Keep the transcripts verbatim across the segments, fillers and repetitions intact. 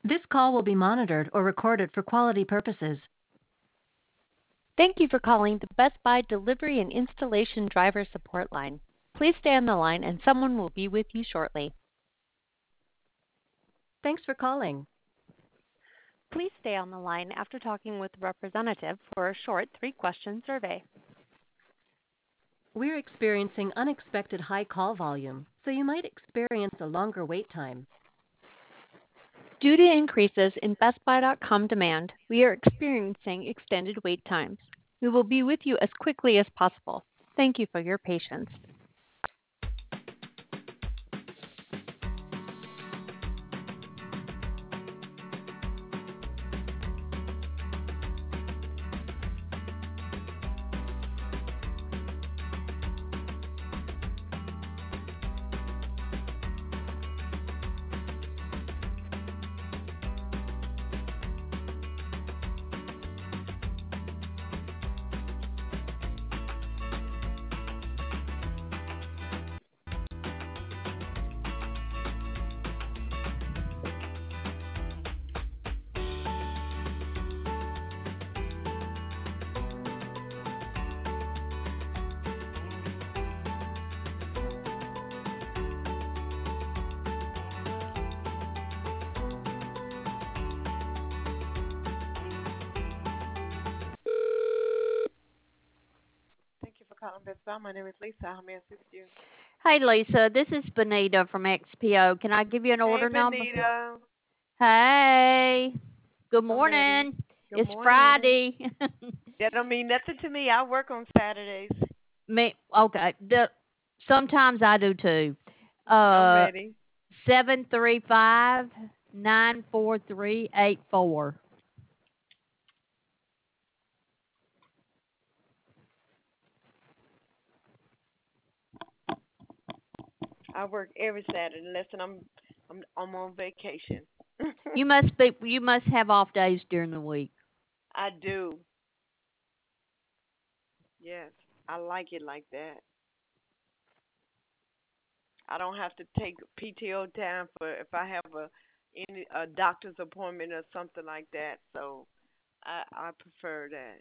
This call will be monitored or recorded for quality purposes. Thank you for calling the Best Buy Delivery and Installation Driver Support Line. Please stay on the line and someone will be with you shortly. Thanks for calling. Please stay on the line after talking with a representative for a short three-question survey. We're experiencing unexpected high call volume, so you might experience a longer wait time. Due to increases in Best Buy dot com demand, we are experiencing extended wait times. We will be with you as quickly as possible. Thank you for your patience. Thank you for calling Best Buy. My name is Lisa. How may I assist you? Hi, Lisa. This is Benita from X P O. Can I give you an Hey, order number? Benita. Hey, good I'm ready. morning. Good It's morning. Friday. That don't mean nothing to me. I work on Saturdays. Me, okay. The, sometimes I do too. I'm Uh, ready. seven three five nine four three eight four. I work every Saturday unless I'm I'm I'm on vacation. You must be. You must have off days during the week. I do. Yes. I like it like that. I don't have to take P T O time for if I have a any a doctor's appointment or something like that. So I I prefer that.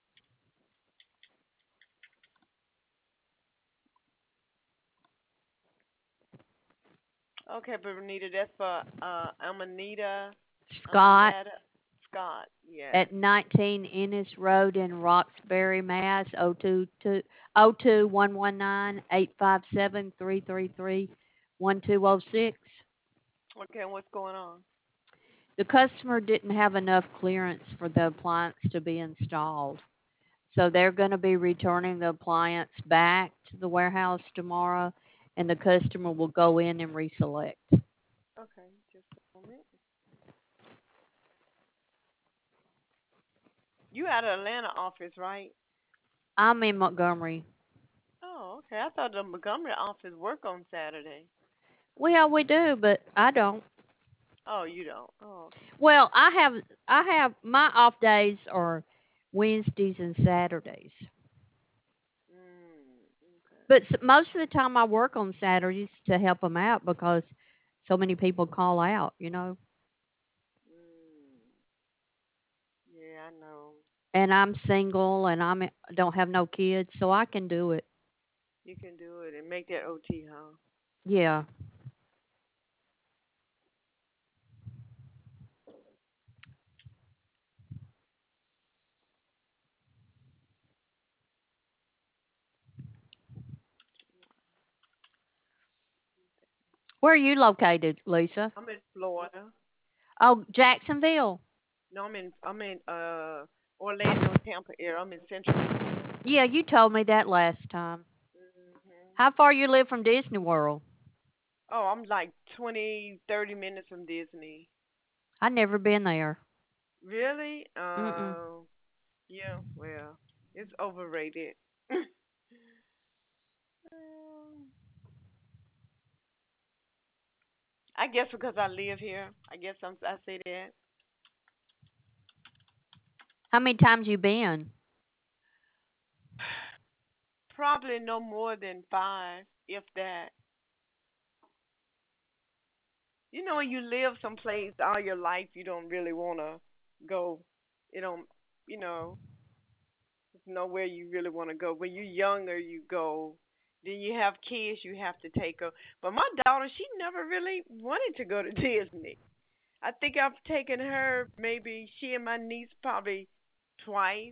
Okay, but Renita, that's for uh Amanita, Scott Amanetta Scott. Yes. at nineteen Ennis Road in Roxbury, Mass. O two two O two one one nine eight five seven three three three one two zero six. Okay, and what's going on? The customer didn't have enough clearance for the appliance to be installed. So they're going to be returning the appliance back to the warehouse tomorrow, and the customer will go in and reselect. Okay, just a moment. You out of Atlanta office, right? I'm in Montgomery. Oh, okay. I thought the Montgomery office work on Saturday. Well, we do, but I don't. Oh, you don't. Oh, okay. Well, I have I have my off days are Wednesdays and Saturdays. Mm, okay. But s- most of the time I work on Saturdays to help them out because so many people call out, you know. Mm, yeah, I know. And I'm single and I'm don't have no kids, so I can do it. You can do it and make that O T, huh? Yeah. Where are you located, Lisa? I'm in Florida. Oh, Jacksonville. No, I'm in I'm in uh Orlando, Tampa area. I'm in Central. Yeah, you told me that last time. Hmm. How far you live from Disney World? Oh, I'm like twenty, thirty minutes from Disney. I never been there. Really? Mm-mm. Uh, yeah. Well, it's overrated. Um, I guess because I live here. I guess I'm, I say that. How many times you been? Probably no more than five, if that. You know, when you live someplace all your life, you don't really want to go. You don't, you know, there's nowhere you really want to go. When you're younger, you go. Then you have kids, you have to take them. But my daughter, she never really wanted to go to Disney. I think I've taken her maybe she and my niece probably twice,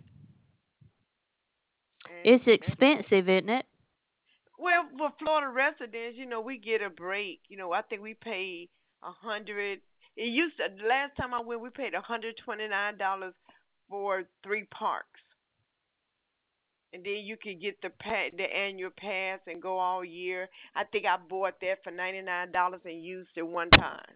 and It's and expensive, isn't it? well, for Florida residents, you know, we get a break. You know, I think we pay a hundred. It used to the last time I went, we paid a hundred twenty nine dollars for three parks, and then you could get the pa- the annual pass and go all year. I think I bought that for ninety nine dollars and used it one time.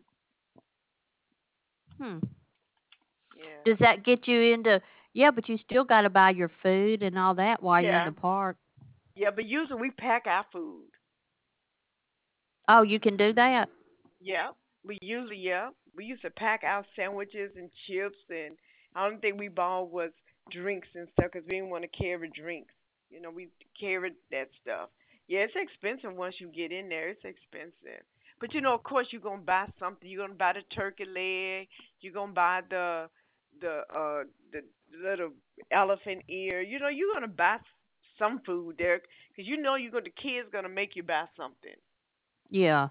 Hmm. Yeah, Does that get you into? Yeah, but you still got to buy your food and all that while you're in yeah, the park. yeah. But usually we pack our food. Oh, you can do that. Yeah, we usually yeah we used to pack our sandwiches and chips, and I don't think we bought was drinks and stuff because we didn't want to carry drinks. You know, we carried that stuff. Yeah, it's expensive once you get in there. It's expensive, but you know, of course, you're gonna buy something. You're gonna buy the turkey leg. You're gonna buy the the uh the little elephant ear. You know, you're gonna buy some food there because you know you go. The kids gonna make you buy something. Yeah.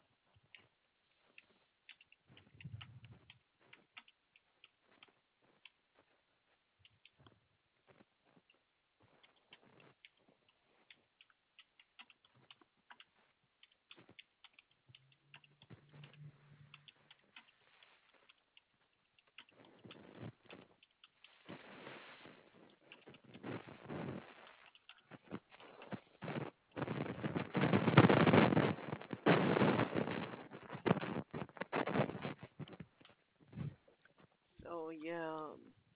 So yeah.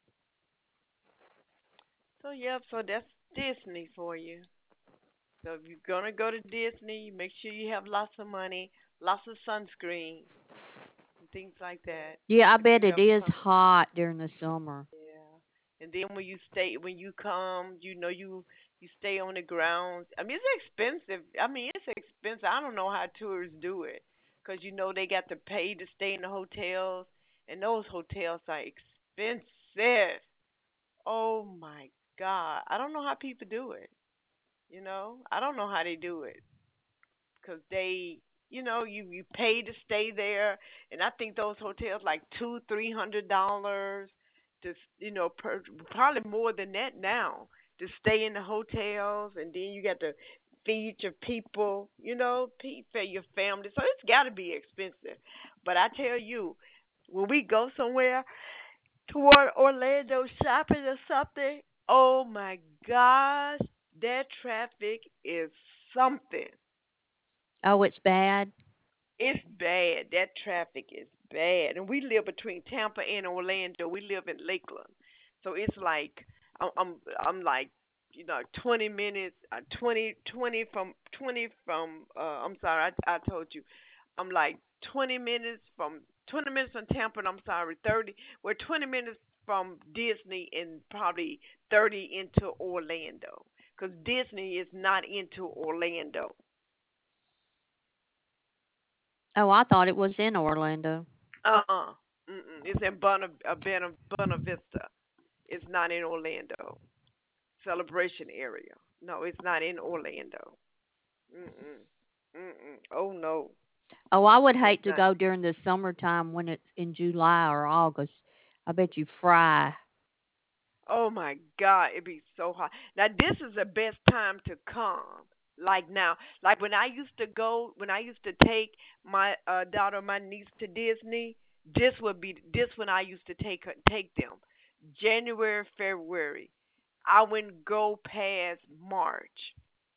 So yep, so that's Disney for you. So if you're gonna go to Disney, make sure you have lots of money, lots of sunscreen, and things like that. Yeah, I If you bet it have is sun, hot during the summer. yeah. And then when you stay, when you come, you know you you stay on the grounds. I mean, it's expensive. I mean, it's expensive. I don't know how tourists do it, 'cause you know they got to pay to stay in the hotels, and those hotels are expensive. Oh my God, I don't know how people do it. You know, I don't know how they do it because they, you know, you you pay to stay there, and I think those hotels like two, three hundred dollars to, you know, per, probably more than that now to stay in the hotels, and then you got to feed your people, you know, feed your family. So it's got to be expensive. But I tell you, when we go somewhere toward Orlando shopping or something, oh my gosh, that traffic is something. Oh, it's bad. It's bad. That traffic is bad. And we live between Tampa and Orlando. We live in Lakeland. So it's like I'm I'm, I'm like you know twenty minutes uh, twenty twenty from twenty from uh I'm sorry, I I told you. I'm like twenty minutes from twenty minutes from Tampa, and I'm sorry, thirty. We're twenty minutes from Disney and probably thirty into Orlando. Because Disney is not into Orlando. Oh, I thought it was in Orlando. Uh-uh. Mm-mm. It's in Buena, uh, Buena, Buena Vista. It's not in Orlando. Celebration area. No, it's not in Orlando. Mm-mm. Mm-mm. Oh, no. Oh, I would It's hate to not. go during the summertime when it's in July or August. I bet you fry. Oh my God, it'd be so hot. Now this is the best time to come. Like now, like when I used to go, when I used to take my uh, daughter, my niece to Disney, this would be this when I used to take her, take them. January, February. I wouldn't go past March.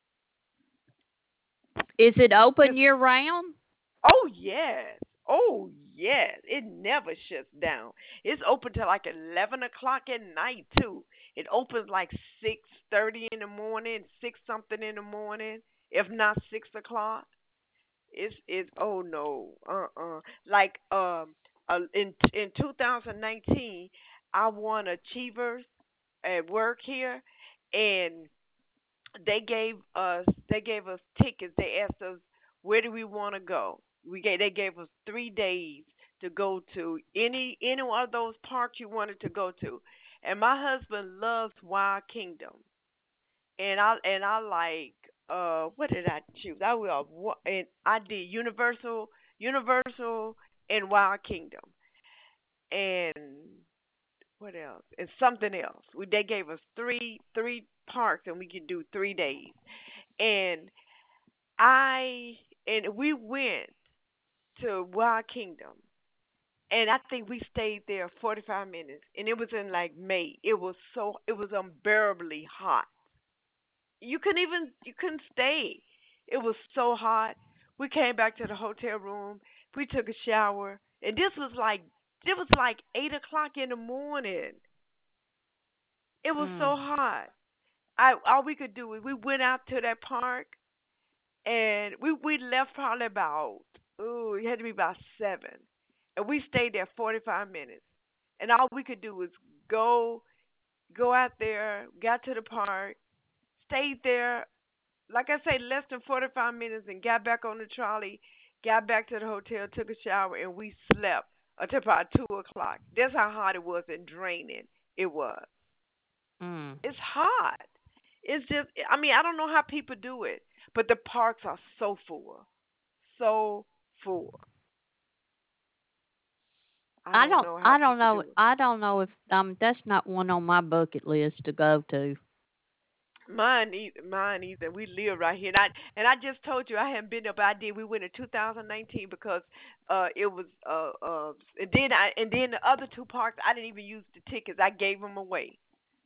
Is it open Just year round? oh yes, oh yes. It never shuts down. It's open till like eleven o'clock at night too. It opens like six thirty in the morning, six something in the morning, if not six o'clock. It's it's oh no, uh uh. Like um, uh, in in two thousand nineteen, I won Achievers at work here, and they gave us they gave us tickets. They asked us where do we want to go, We gave they gave us three days to go to any any one of those parks you wanted to go to. And my husband loves Wild Kingdom, and I and I like uh what did I choose? I will and I did Universal, Universal, and Wild Kingdom, and what else? And something else. We they gave us three three parks, and we could do three days. And I and we went to Wild Kingdom, and I think we stayed there forty-five minutes, and it was in like May. It was so it was unbearably hot. You couldn't even you couldn't stay. It was so hot. We came back to the hotel room. We took a shower, and this was like it was like eight o'clock in the morning. It was Mm. so hot. I all we could do was we went out to that park, and we we left probably about ooh it had to be about seven, and we stayed there forty-five minutes, and all we could do was go go out there, got to the park, stayed there, like I say, less than forty-five minutes, and got back on the trolley, got back to the hotel, took a shower, and we slept until about two o'clock. That's how hot it was and draining it was. Mm. It's hot. It's just, I mean, I don't know how people do it, but the parks are so full, so full. I I don't don't know how I don't people know do it. I don't know if um that's not one on my bucket list to go to. Mine either. Mine either. We live right here, and I and I just told you I haven't been up. I did. We went in two thousand nineteen because uh it was uh uh and then I and then the other two parks I didn't even use the tickets. I gave them away.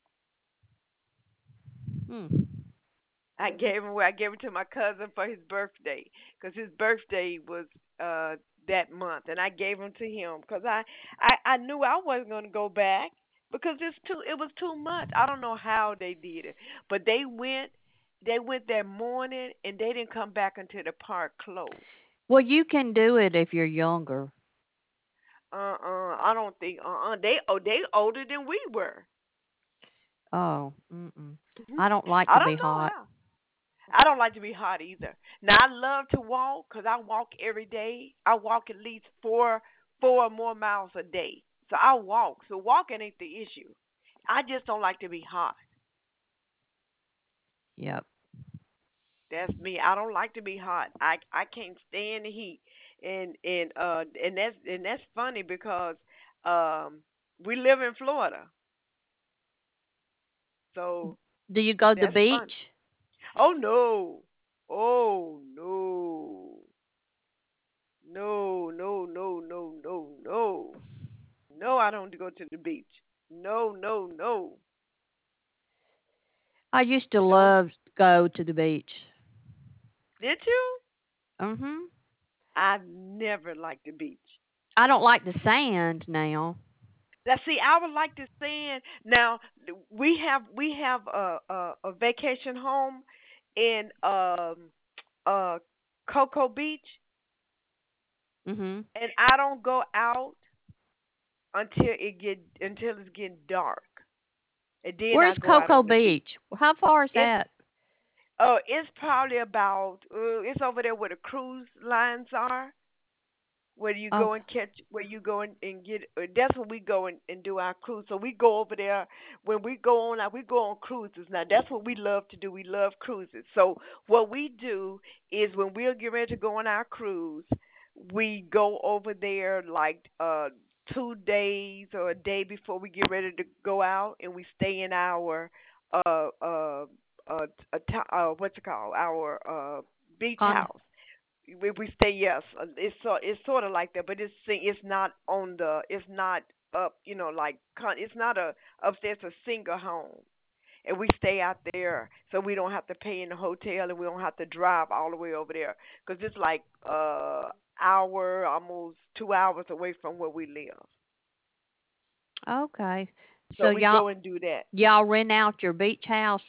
Hmm. I gave him away. I gave it to my cousin for his birthday because his birthday was uh that month, and I gave them to him because I, I I knew I wasn't gonna go back because it's too it was too much. I don't know how they did it, but they went they went that morning and they didn't come back until the park closed. Well, you can do it if you're younger. Uh uh I don't think uh uh they oh they older than we were. Oh, mm-mm. Hmm. I don't like I to be don't know hot. how. I don't like to be hot either. Now I love to walk because I walk every day. I walk at least four four or more miles a day. So I walk. So walking ain't the issue. I just don't like to be hot. Yep. That's me. I don't like to be hot. I I can't stand the heat. And and uh and that's and that's funny because um we live in Florida. So Do you go to the that's beach? fun. Oh no. Oh no. No, no, no, no, no, no. No, I don't go to the beach. No, no, no. I used to No. love to go to the beach. Did you? Mhm. I've never liked the beach. I don't like the sand now. Now, see, I would like to sand. Now, we have we have a a, a vacation home in um uh Cocoa Beach, Mhm. and I don't go out until it get until it's getting dark, and then I Where's go out Cocoa on the beach. Beach? How far is It's that? Oh, it's probably about uh, it's over there where the cruise lines are, where you Oh, go and catch, where you go and, and get. Uh, that's where we go and, and do our cruise. So we go over there when we go on. uh, We go on cruises. Now that's what we love to do. We love cruises. So what we do is when we're getting ready to go on our cruise, we go over there like uh two days or a day before we get ready to go out, and we stay in our uh uh uh, a to- uh what's it called, our uh beach con. house. We, we stay, yes, uh, it's so it's sort of like that, but it's si- it's not on the it's not up, you know, like con- it's not a upstairs, a single home, and we stay out there so we don't have to pay in the hotel and we don't have to drive all the way over there because it's like uh hour, almost two hours away from where we live. Okay. So So we y'all go and do that. y'all rent out your beach house?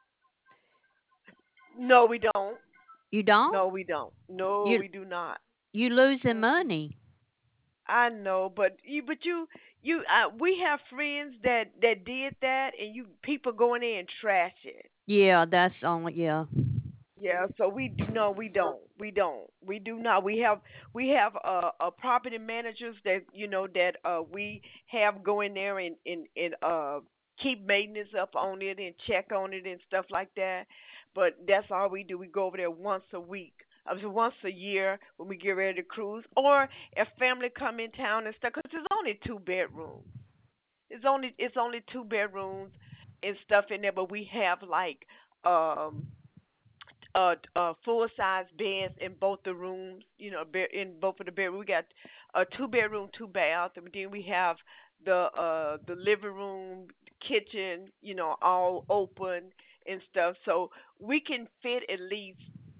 No, we don't. You don't? No, we don't. No, You we do not. you losing Mm-mm. money. I know, but you, but you, you, uh, we have friends that that did that, and you people going in and trash it. Yeah, that's only yeah. Yeah, so we do no, we don't. We don't. We do not. We have we have uh, uh property managers that you know that uh we have go in there and and and uh keep maintenance up on it and check on it and stuff like that. But that's all we do. We go over there once a week. I mean, once a year when we get ready to cruise, or if family come in town and stuff. Cause it's only two bedrooms. It's only it's only two bedrooms and stuff in there, but we have like um uh, uh full size beds in both the rooms. You know, be- in both of the bedrooms. We got a two bedroom, two bath, and then we have the uh the living room, kitchen. You know, all open and stuff. So we can fit at least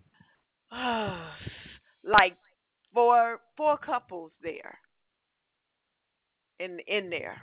like four four couples there in in there.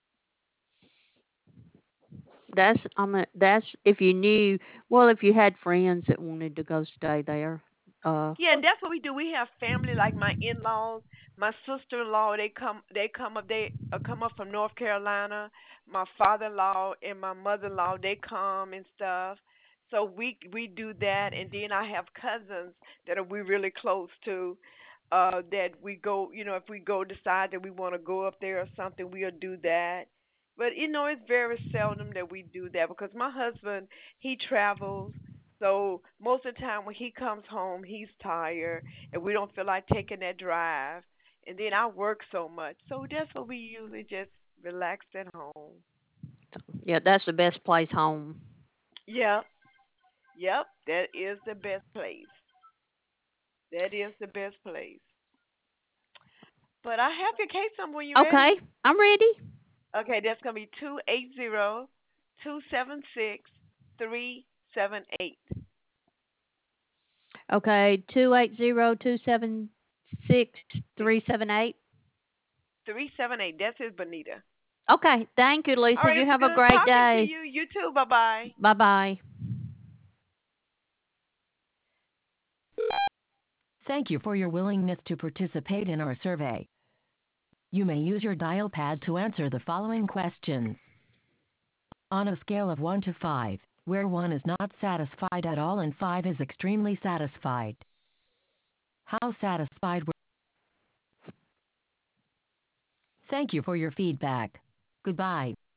That's I mean that's if you knew well if you had friends that wanted to go stay there. Uh Yeah, and that's what we do. We have family like my in-laws, my sister-in-law. They come, they come up, they uh, come up from North Carolina. My father-in-law and my mother-in-law, they come and stuff. So we we do that, and then I have cousins that are we really close to. Uh, that we go, you know, if we go decide that we want to go up there or something, we'll do that. But you know, it's very seldom that we do that because my husband he travels so most of the time when he comes home, he's tired, and we don't feel like taking that drive. And then I work so much, so that's what we usually just relax at home. yeah, that's the best place home. Yep, yep, that is the best place. That is the best place. But I have your case number when you're Okay, ready. I'm ready. Okay, that's gonna be two eight zero two seven six three seven eight Okay, two eight zero two seven six three seven eight. three seven eight. That's his Bonita. Okay, thank you, All Lisa. right, You it's have a good great talking to day. you. You too. Bye bye. Bye bye. Thank you for your willingness to participate in our survey. You may use your dial pad to answer the following questions. On a scale of one to five, where one is not satisfied at all and five is extremely satisfied, how satisfied were you? Thank you for your feedback. Goodbye.